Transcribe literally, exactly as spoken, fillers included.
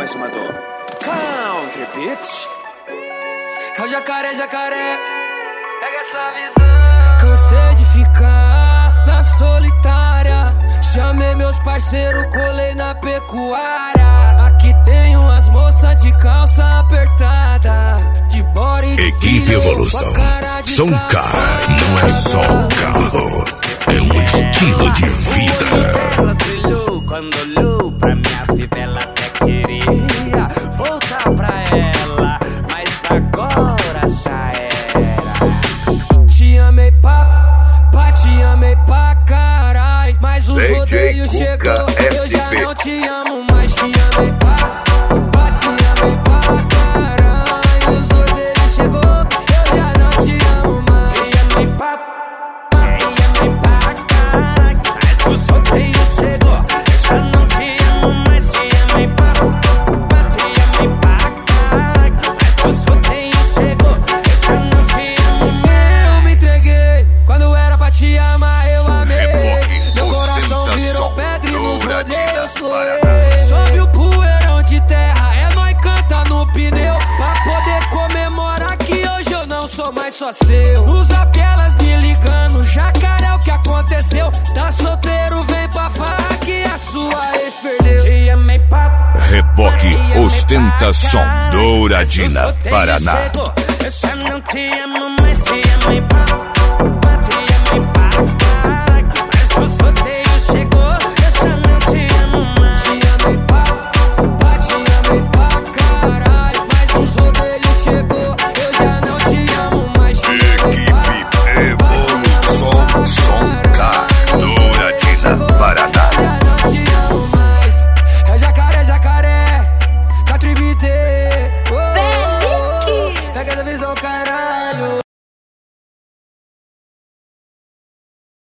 mais uma do Country Beat. É o jacaré, jacaré, pega essa visão. Cansei de ficar na solitária, chamei meus parceiros, colei na pecuária. Aqui tem umas moças de calça apertada, de body de Equipe Evolução. Som Car não é só um carro, é um estilo de vida. Ela brilhou quando olhou pra minha vida, ela até queria voltar pra ela, mas agora já era. Te amei pra, pra te amei pra carai, mas os rodeios chegou, eu já não te amo mais. Te amei pra, pra te amei pra carai, os rodeios chegou, eu já não te amo mais. Te amei pra, te amei pra carai, mas os rodeios chegou, eu já não te amo mais. Te amei pra, pra te amei pra carai, mas os rodeios chegou, eu já não te amo mais. Eu me entreguei, quando era pra te amar eu amei. Meu coração virou pedra e nos rodeios eu chorei. Sobe o poeirão de terra, é nóis canta no pneu, pra poder comemorar que hoje eu não sou mais só seu. No zap elas me ligando, jacaré, o que aconteceu? Tá solteiro, vem pra farra que a sua ex perdeu. Te amei pra, Reboque Ostentação Douradina, Paraná. eu já não te amo mais. Te amei pra, pra te amei pra carai, mas o sorteio chegou, eu já não te amo mais. Te amei pra, pra te amei pra carai, mas os rodeios chegou, eu já não te amo mais. Te amei pra, Evolução Som Car Douradina, Paraná. já não te amo mais. É o jacaré, jacaré, Country Beat.